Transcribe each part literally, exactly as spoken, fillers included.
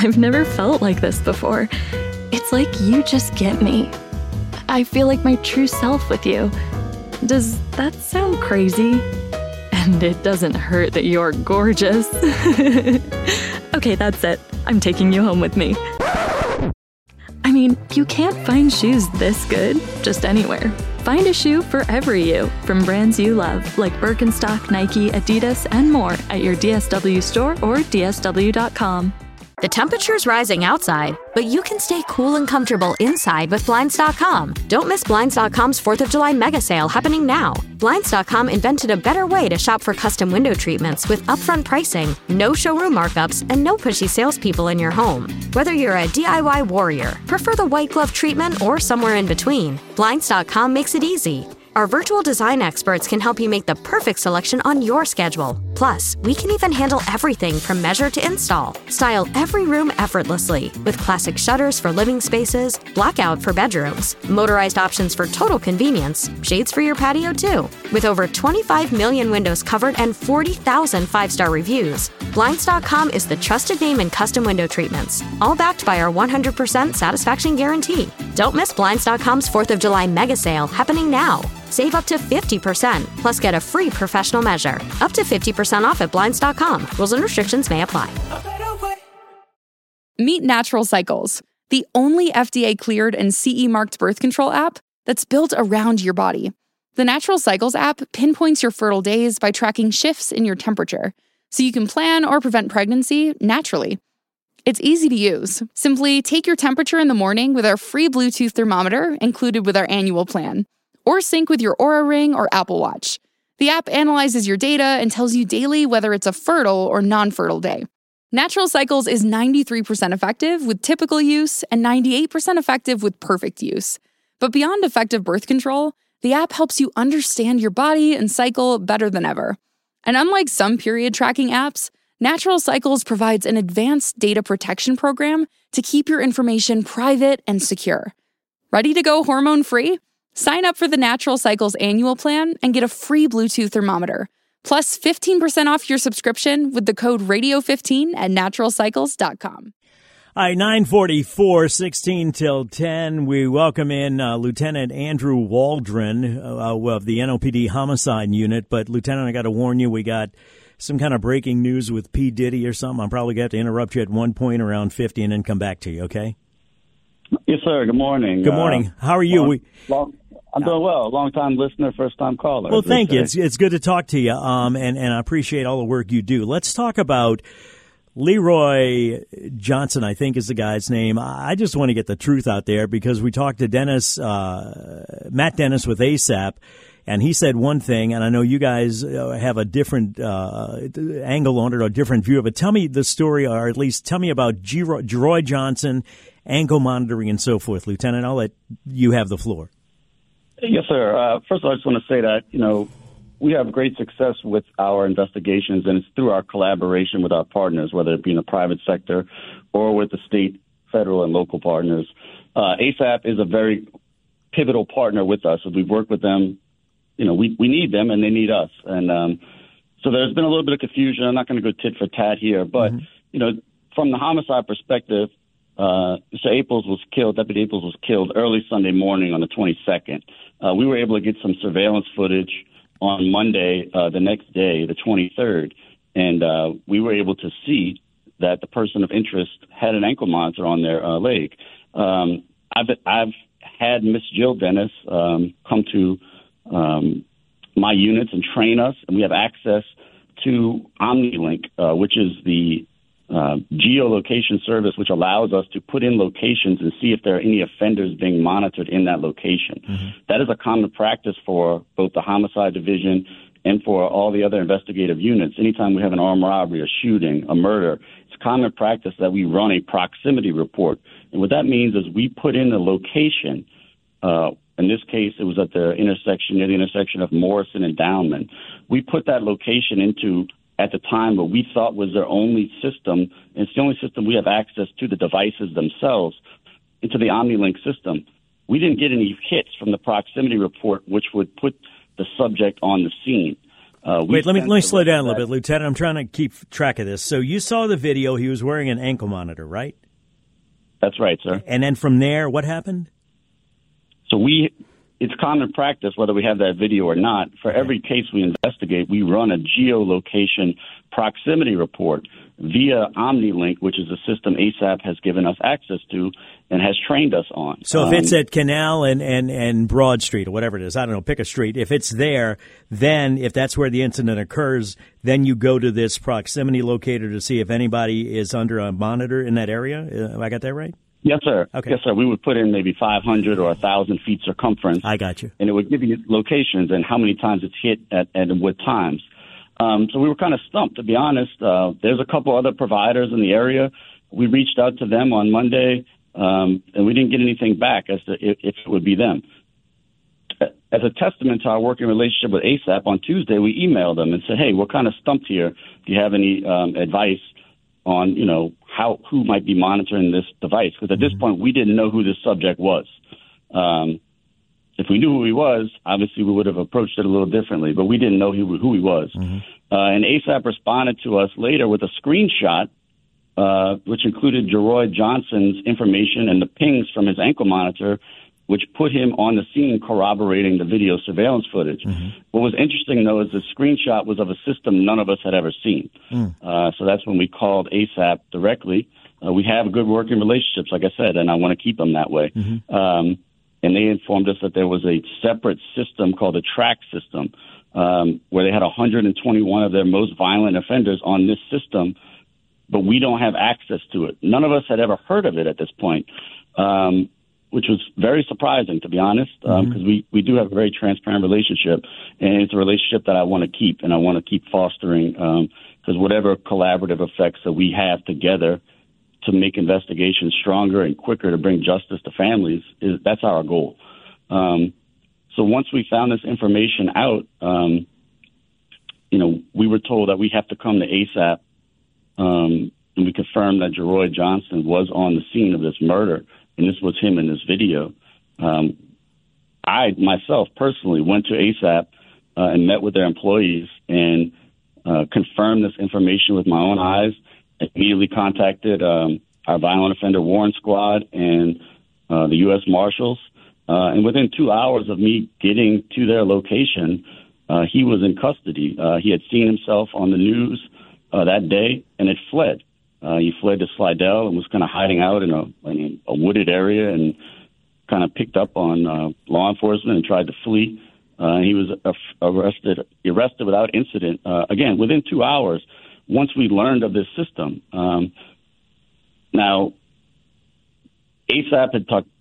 I've never felt like this before. It's like you just get me. I feel like my true self with you. Does that sound crazy? And it doesn't hurt that you're gorgeous. Okay, that's it. I'm taking you home with me. I mean, you can't find shoes this good just anywhere. Find a shoe for every you from brands you love, like Birkenstock, Nike, Adidas, and more at your D S W store or D S W dot com. The temperature's rising outside, but you can stay cool and comfortable inside with Blinds dot com. Don't miss Blinds dot com's fourth of July mega sale happening now. Blinds dot com invented a better way to shop for custom window treatments with upfront pricing, no showroom markups, and no pushy salespeople in your home. Whether you're a D I Y warrior, prefer the white glove treatment, or somewhere in between, Blinds dot com makes it easy. Our virtual design experts can help you make the perfect selection on your schedule. Plus, we can even handle everything from measure to install. Style every room effortlessly with classic shutters for living spaces, blackout for bedrooms, motorized options for total convenience, shades for your patio too. With over twenty-five million windows covered and forty thousand five-star reviews, Blinds dot com is the trusted name in custom window treatments, all backed by our one hundred percent satisfaction guarantee. Don't miss Blinds dot com's fourth of July mega sale happening now. Save up to fifty percent, plus get a free professional measure. Up to fifty percent off at Blinds dot com. Rules and restrictions may apply. Meet Natural Cycles, the only F D A-cleared and C E-marked birth control app that's built around your body. The Natural Cycles app pinpoints your fertile days by tracking shifts in your temperature, so you can plan or prevent pregnancy naturally. It's easy to use. Simply take your temperature in the morning with our free Bluetooth thermometer included with our annual plan, or sync with your Oura Ring or Apple Watch. The app analyzes your data and tells you daily whether it's a fertile or non-fertile day. Natural Cycles is ninety-three percent effective with typical use and ninety-eight percent effective with perfect use. But beyond effective birth control, the app helps you understand your body and cycle better than ever. And unlike some period tracking apps, Natural Cycles provides an advanced data protection program to keep your information private and secure. Ready to go hormone-free? Sign up for the Natural Cycles annual plan and get a free Bluetooth thermometer, plus fifteen percent off your subscription with the code radio fifteen at natural cycles dot com. All right, nine forty-four, sixteen till ten. We welcome in uh, Lieutenant Andrew Waldron uh, of the N O P D Homicide Unit. But, Lieutenant, I got to warn you, we got some kind of breaking news with P. Diddy or something. I'm probably going to have to interrupt you at one point around fifty and then come back to you, okay? Yes, sir. Good morning. Good morning. Uh, How are you? Long, we, long, I'm doing well. Long-time listener, first-time caller. Well, thank you. It's, it's good to talk to you, um, and, and I appreciate all the work you do. Let's talk about Leroy Johnson, I think is the guy's name. I just want to get the truth out there because we talked to Dennis, uh, Matt Dennis with ASAP, and he said one thing, and I know you guys have a different uh, angle on it or a different view of it. Tell me the story, or at least tell me about Jeroy Johnson, ankle monitoring, and so forth. Lieutenant, I'll let you have the floor. Yes, sir. Uh, first of all, I just want to say that, you know, we have great success with our investigations, and it's through our collaboration with our partners, whether it be in the private sector or with the state, federal, and local partners. Uh, ASAP is a very pivotal partner with us. We've worked with them. You know, we, we need them, and they need us. And um, so there's been a little bit of confusion. I'm not going to go tit for tat here, but, mm-hmm. you know, from the homicide perspective, uh, Mister Aples was killed, Deputy Aples was killed early Sunday morning on the twenty-second. Uh, we were able to get some surveillance footage on Monday, uh, the next day, the twenty-third, and uh, we were able to see that the person of interest had an ankle monitor on their uh, leg. Um, I've, I've had Miss Jill Dennis um, come to um, my units and train us, and we have access to OmniLink, uh, which is the uh, geolocation service which allows us to put in locations and see if there are any offenders being monitored in that location. Mm-hmm. That is a common practice for both the homicide division and for all the other investigative units. Anytime we have an armed robbery, a shooting, a murder, it's common practice that we run a proximity report. And what that means is we put in the location. Uh, in this case, it was at the intersection, near the intersection of Morrison and Downman. We put that location into, at the time, what we thought was their only system, and it's the only system we have access to, the devices themselves, into the OmniLink system. We didn't get any hits from the proximity report, which would put the subject on the scene. Uh, Wait, let me let me slow down a little bit, Lieutenant. I'm trying to keep track of this. So you saw the video. He was wearing an ankle monitor, right? That's right, sir. And then from there, what happened? So we, it's common practice, whether we have that video or not, for every case we investigate, we run a geolocation proximity report via OmniLink, which is a system ASAP has given us access to and has trained us on. So if um, it's at Canal and, and, and Broad Street or whatever it is, I don't know, pick a street. If it's there, then if that's where the incident occurs, then you go to this proximity locator to see if anybody is under a monitor in that area. Have I got that right? Yes, sir. Okay. Yes, sir. We would put in maybe five hundred or one thousand feet circumference. I got you. And it would give you locations and how many times it's hit at, and what times. Um, so we were kind of stumped, to be honest. Uh, there's a couple other providers in the area. We reached out to them on Monday, um, and we didn't get anything back as to if, if it would be them. As a testament to our working relationship with ASAP, on Tuesday we emailed them and said, hey, we're kind of stumped here. Do you have any um, advice on, you know, how who might be monitoring this device? Because at this point, we didn't know who this subject was. Um, if we knew who he was, obviously we would have approached it a little differently, but we didn't know who, who he was. Mm-hmm. Uh, and ASAP responded to us later with a screenshot, uh, which included Jeroy Johnson's information and the pings from his ankle monitor, which put him on the scene corroborating the video surveillance footage. Mm-hmm. What was interesting, though, is the screenshot was of a system none of us had ever seen. Mm. Uh, so that's when we called ASAP directly. Uh, we have good working relationships, like I said, and I want to keep them that way. Mm-hmm. Um, and they informed us that there was a separate system called the track system, um, where they had one hundred twenty-one of their most violent offenders on this system, but we don't have access to it. None of us had ever heard of it at this point. Um, which was very surprising, to be honest, because um, mm-hmm. we, we do have a very transparent relationship, and it's a relationship that I want to keep, and I want to keep fostering, because um, whatever collaborative effects that we have together to make investigations stronger and quicker to bring justice to families, is that's our goal. Um, so once we found this information out, um, you know, we were told that we have to come to ASAP, um, and we confirmed that Jeroy Johnson was on the scene of this murder, and this was him in this video. Um, I, myself, personally went to ASAP uh, and met with their employees and uh, confirmed this information with my own eyes, immediately contacted um, our violent offender warrant squad and uh, the U S Marshals. Uh, and within two hours of me getting to their location, uh, he was in custody. Uh, he had seen himself on the news uh, that day and had fled. Uh, he fled to Slidell and was kind of hiding out in a, in a wooded area and kind of picked up on uh, law enforcement and tried to flee. Uh, he was arrested arrested without incident. Uh, again, within two hours, once we learned of this system. Um, now, ASAP had talked.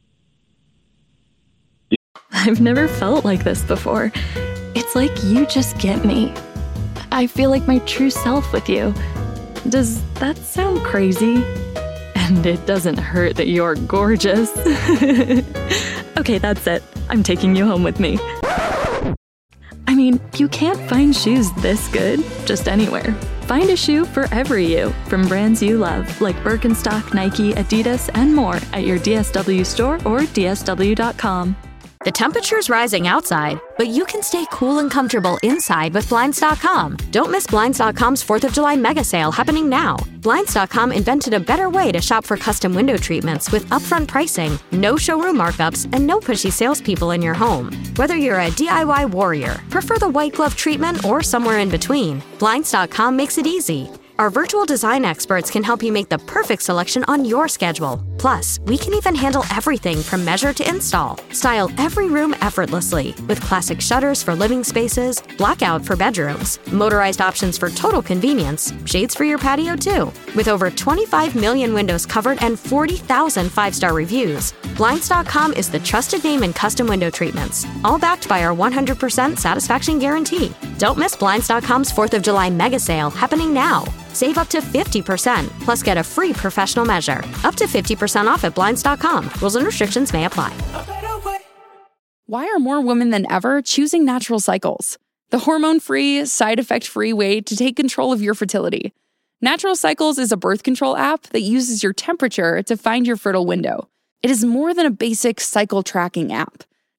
I've never felt like this before. It's like you just get me. I feel like my true self with you. Does that sound crazy? And it doesn't hurt that you're gorgeous. Okay, that's it. I'm taking you home with me. I mean, you can't find shoes this good just anywhere. Find a shoe for every you, from brands you love, like Birkenstock, Nike, Adidas, and more at your D S W store or D S W dot com. The temperature's rising outside, but you can stay cool and comfortable inside with Blinds dot com. Don't miss Blinds dot com's fourth of July mega sale happening now. Blinds dot com invented a better way to shop for custom window treatments with upfront pricing, no showroom markups, and no pushy salespeople in your home. Whether you're a D I Y warrior, prefer the white glove treatment, or somewhere in between, Blinds dot com makes it easy. Our virtual design experts can help you make the perfect selection on your schedule. Plus, we can even handle everything from measure to install. Style every room effortlessly with classic shutters for living spaces, blackout for bedrooms, motorized options for total convenience, shades for your patio too. With over twenty-five million windows covered and forty thousand five-star reviews, Blinds dot com is the trusted name in custom window treatments, all backed by our one hundred percent satisfaction guarantee. Don't miss Blinds dot com's fourth of July mega sale happening now. Save up to fifty percent, plus get a free professional measure. Up to fifty percent off at Blinds dot com. Rules and restrictions may apply. Why are more women than ever choosing Natural Cycles? The hormone-free, side-effect-free way to take control of your fertility. Natural Cycles is a birth control app that uses your temperature to find your fertile window. It is more than a basic cycle tracking app.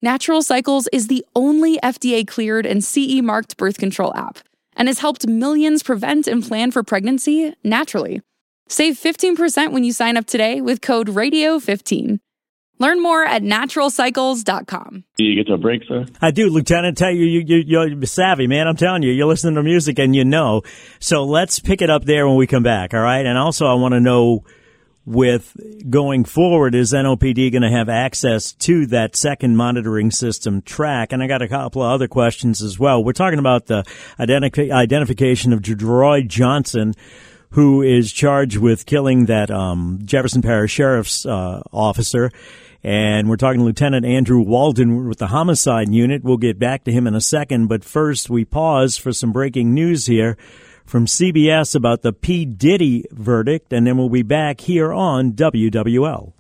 Natural Cycles is the only F D A-cleared and C E marked birth control app and has helped millions prevent and plan for pregnancy naturally. Save fifteen percent when you sign up today with code radio fifteen. Learn more at natural cycles dot com. Do you get to a break, sir? I do, Lieutenant. Tell you, you, you, you're savvy, man. I'm telling you, you're listening to music and you know. So let's pick it up there when we come back, all right? And also, I want to know, with going forward, is N O P D going to have access to that second monitoring system track? And I got a couple of other questions as well. We're talking about the identif- identification of Jadroy Johnson, who is charged with killing that um, Jefferson Parish Sheriff's uh, officer. And we're talking to Lieutenant Andrew Walden with the Homicide Unit. We'll get back to him in a second. But first, we pause for some breaking news here from C B S about the P. Diddy verdict, and then we'll be back here on W W L.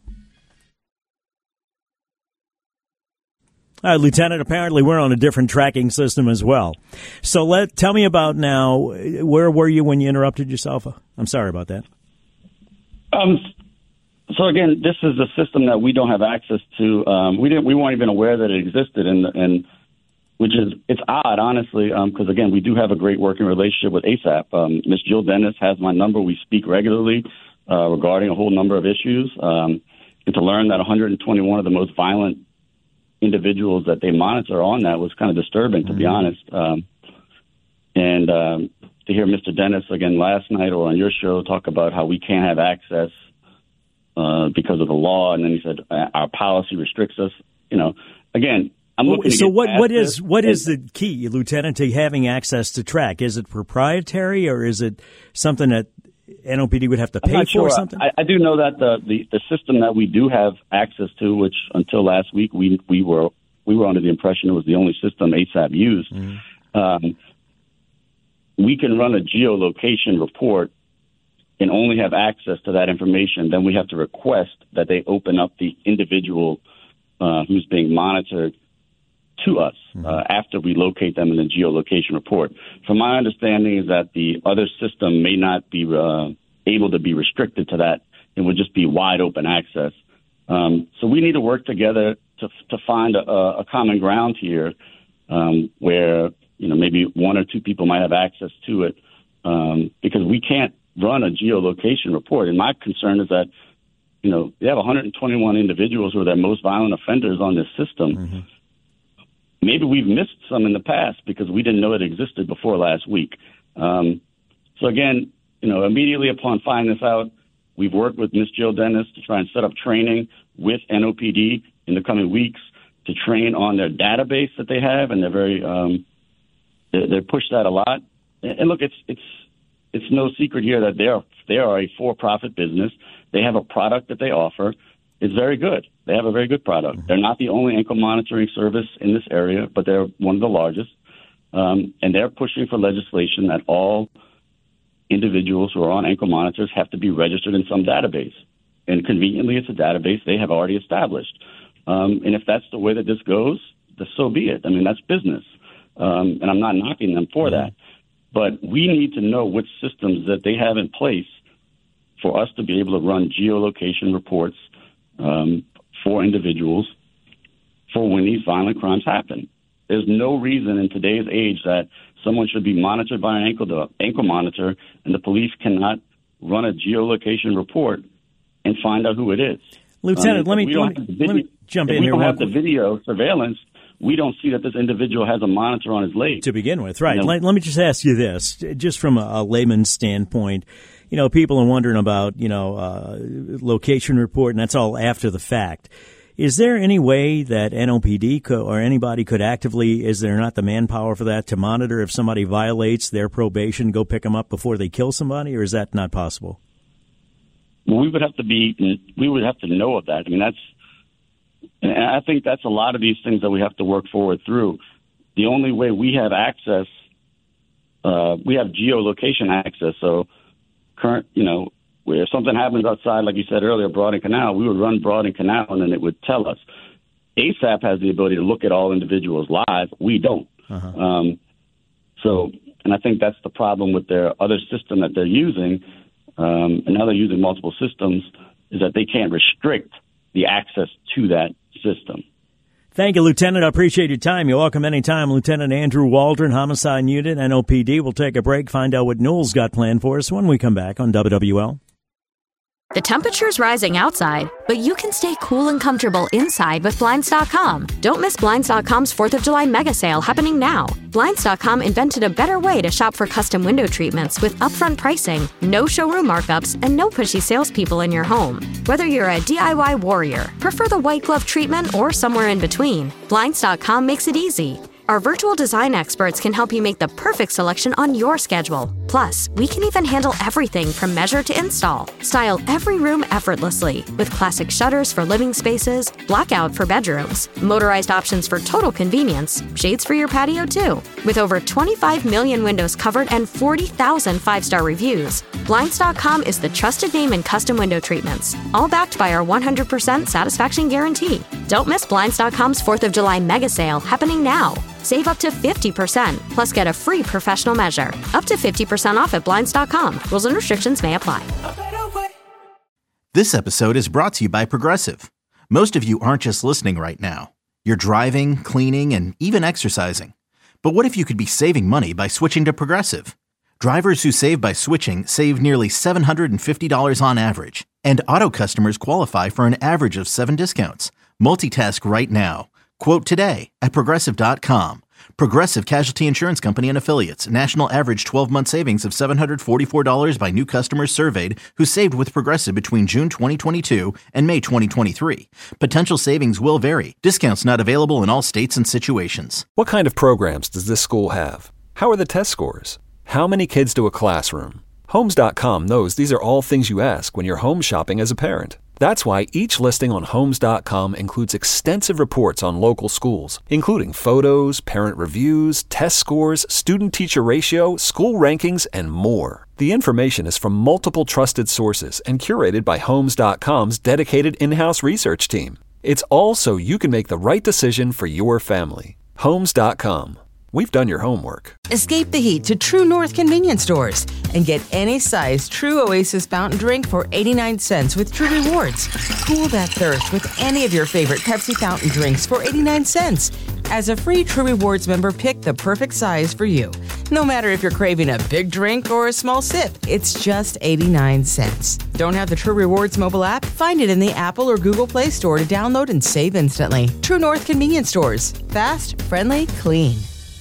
All right, Lieutenant, apparently we're on a different tracking system as well. So let tell me about now, where were you when you interrupted yourself? I'm sorry about that. Um, so again, this is a system that we don't have access to. Um, we didn't, we weren't even aware that it existed, and, and which is, it's odd, honestly, because um, again, we do have a great working relationship with ASAP. Um, Miz Jill Dennis has my number. We speak regularly uh, regarding a whole number of issues. Um, and to learn that one hundred twenty-one of the most violent individuals that they monitor on that was kind of disturbing, to mm-hmm. be honest. Um, and um, to hear Mister Dennis again last night or on your show talk about how we can't have access uh, because of the law, and then he said our policy restricts us. You know, again, I'm looking. So to get what? past What is this. what is the key, Lieutenant, to having access to track? Is it proprietary, or is it something that N O P D would have to pay for sure. or something? I, I do know that the, the, the system that we do have access to, which until last week we we were we were under the impression it was the only system ASAP used. Mm-hmm. Um, we can run a geolocation report and only have access to that information. Then we have to request that they open up the individual uh, who's being monitored to us mm-hmm. uh, after we locate them in the geolocation report. From my understanding is that the other system may not be uh, able to be restricted to that. It would just be wide open access. Um, so we need to work together to to find a, a common ground here um, where, you know, maybe one or two people might have access to it um, because we can't run a geolocation report. And my concern is that, you know, they have one hundred twenty-one individuals who are their most violent offenders on this system. Mm-hmm. Maybe we've missed some in the past because we didn't know it existed before last week. Um, so again, you know, immediately upon finding this out, we've worked with Miz Jill Dennis to try and set up training with N O P D in the coming weeks to train on their database that they have, and they're very um, they, they push that a lot. And look, it's it's it's no secret here that they are they are a for-profit business. They have a product that they offer. It's very good. They have a very good product. Mm-hmm. They're not the only ankle monitoring service in this area, but they're one of the largest. Um, and they're pushing for legislation that all individuals who are on ankle monitors have to be registered in some database. And conveniently, it's a database they have already established. Um, and if that's the way that this goes, so be it. I mean, that's business. Um, and I'm not knocking them for that. But we need to know which systems that they have in place for us to be able to run geolocation reports um, for individuals for when these violent crimes happen. There's no reason in today's age that someone should be monitored by an ankle, do- ankle monitor and the police cannot run a geolocation report and find out who it is. Lieutenant, um, let, me, let, me, video, let me jump in we here. If we don't have quick. the video surveillance, we don't see that this individual has a monitor on his leg. To begin with, right. You know? let, let me just ask you this, just from a, a layman's standpoint. You know, people are wondering about, you know, uh, location report, and that's all after the fact. Is there any way that N O P D could, or anybody could actively, is there not the manpower for that, to monitor if somebody violates their probation, go pick them up before they kill somebody, or is that not possible? Well, we would have to be, we would have to know of that. I mean, that's, and I think that's a lot of these things that we have to work forward through. The only way we have access, uh, we have geolocation access. So current, you know, where if something happens outside, like you said earlier, Broad and Canal, we would run Broad and Canal and then it would tell us. ASAP has the ability to look at all individuals live. We don't. Uh-huh. Um, so, and I think that's the problem with their other system that they're using. Um, and now they're using multiple systems, is that they can't restrict the access to that system. Thank you, Lieutenant. I appreciate your time. You're welcome anytime. Lieutenant Andrew Waldron, Homicide Unit, N O P D. We'll take a break, find out what Newell's got planned for us when we come back on W W L. The temperature's rising outside, but you can stay cool and comfortable inside with Blinds dot com. Don't miss Blinds dot com's fourth of July mega sale happening now. Blinds dot com invented a better way to shop for custom window treatments with upfront pricing, no showroom markups, and no pushy salespeople in your home. Whether you're a D I Y warrior, prefer the white glove treatment, or somewhere in between, Blinds dot com makes it easy. Our virtual design experts can help you make the perfect selection on your schedule. Plus, we can even handle everything from measure to install. Style every room effortlessly with classic shutters for living spaces, blackout for bedrooms, motorized options for total convenience, shades for your patio too. With over twenty-five million windows covered and forty thousand five-star reviews, Blinds dot com is the trusted name in custom window treatments, all backed by our one hundred percent satisfaction guarantee. Don't miss Blinds dot com's fourth of July mega sale happening now. Save up to fifty percent, plus get a free professional measure. Up to fifty percent off at Blinds dot com. Rules and restrictions may apply. This episode is brought to you by Progressive. Most of you aren't just listening right now. You're driving, cleaning, and even exercising. But what if you could be saving money by switching to Progressive? Drivers who save by switching save nearly seven hundred fifty dollars on average. And auto customers qualify for an average of seven discounts. Multitask right now. Quote today at Progressive dot com. Progressive Casualty Insurance Company and Affiliates. National average twelve-month savings of seven hundred forty-four dollars by new customers surveyed who saved with Progressive between June twenty twenty-two and May twenty twenty-three. Potential savings will vary. Discounts not available in all states and situations. What kind of programs does this school have? How are the test scores? How many kids do a classroom? Homes dot com knows these are all things you ask when you're home shopping as a parent. That's why each listing on Homes dot com includes extensive reports on local schools, including photos, parent reviews, test scores, student-teacher ratio, school rankings, and more. The information is from multiple trusted sources and curated by Homes dot com's dedicated in-house research team. It's all so you can make the right decision for your family. Homes dot com. We've done your homework. Escape the heat to True North convenience stores and get any size True Oasis fountain drink for eighty-nine cents with True Rewards. Cool that thirst with any of your favorite Pepsi fountain drinks for eighty-nine cents. As a free True Rewards member, pick the perfect size for you. No matter if you're craving a big drink or a small sip, it's just eighty-nine cents. Don't have the True Rewards mobile app? Find it in the Apple or Google Play Store to download and save instantly. True North convenience stores. Fast, friendly, clean.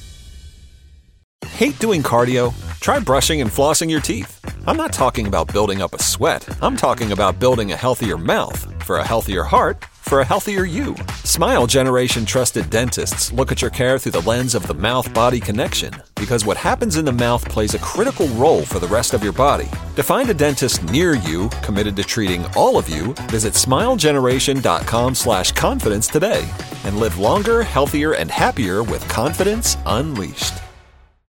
Hate doing cardio? Try brushing and flossing your teeth. I'm not talking about building up a sweat. I'm talking about building a healthier mouth for a healthier heart for a healthier you. Smile Generation trusted dentists look at your care through the lens of the mouth-body connection, because what happens in the mouth plays a critical role for the rest of your body. To find a dentist near you committed to treating all of you, visit smile generation dot com slash confidence today and live longer, healthier, and happier with confidence unleashed.